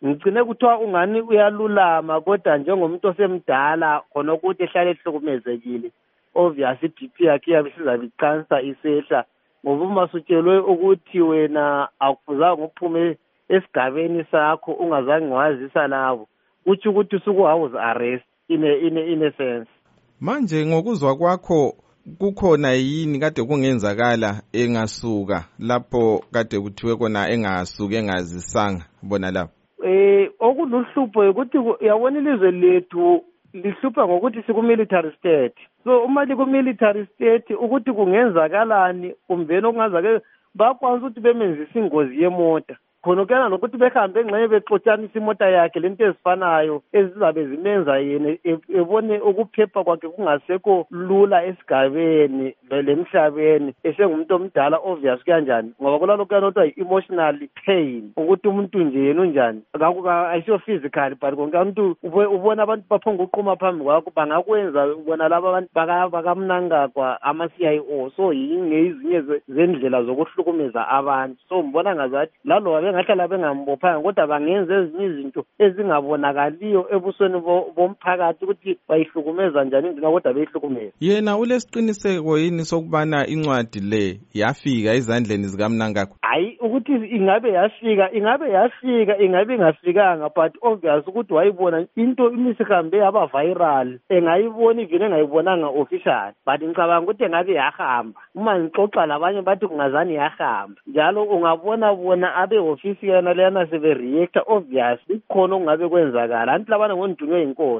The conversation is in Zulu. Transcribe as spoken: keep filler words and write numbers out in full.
ngicine kuthiwa ungani uyalulama kodwa njengomuntu osemdala khona ukuthi ehlale ehlukumezekile obvious i-B P yakhe iyabe isizabe icancer isehla ngoba uma sutshelwe ukuthi wena akufuzanga uphume esigabeni sakho ungazange wazisa labo uthi ukuthi usuku-house arrest in a, in a, in a sense. Manje ngokuzwa kwakho kukhona yini kade kungenzakala engasuka lapho kade kuthiwe kona engasuka engazisanga bona lapho? Eh okuluhlupho ukuthi yabona ilizwe lethu lihlupha ngokuthi siku-military state. So uma liku-military state ukuthi kungenzakalani kumveni okungazake bakwazi ukuthi bemenzisa ingozi yemota khona kuyana nokuthi behambe engxenye bexotshanisa imota yakhe lento ezifanayo ezizabe zimenza yena ebone ukuphepha kwakhe kungasekho lula esigabeni lemhlabeni esengumuntu omdala obvious kanjani ngoba kulalo kuyana kuthiwa i-emotional pain ukuthi umuntu nje yena unjani ayisiyo physical but konke umuntu ubona abantu baphonga uquma phambi kwakho bangakwenza ubona laba abantu bakamnangagwa ama-C I O so yingezinye zendlela zokuhlukumeza abantu so mbona ngazathi lalo ngahlala bengambophanga kodwa bangenza ezinye izinto ezingabonakaliyo ebusweni bomphakathi ukuthi bayihlukumeza njani indlela kodwa beyihlukumeza. Yena ulesiqiniseko yini sokubana incwadi le yafika ezandleni zikaMnangagwa? Hayi ukuthi ingabe yafika ingabe yafika ingabe ingafikanga but obvious ukuthi wayibona into imisihambe yaba viral engayibona even engayibonanga official but ngicabanga ukuthi engabe yahamba uma ngixoxa labanye bathi kungazani yahamba njalo ungabona bona abe ofisi yana leyana sebe reactor obvious ikhona okungabe kwenzakala anti labana ngondunywe inkosi.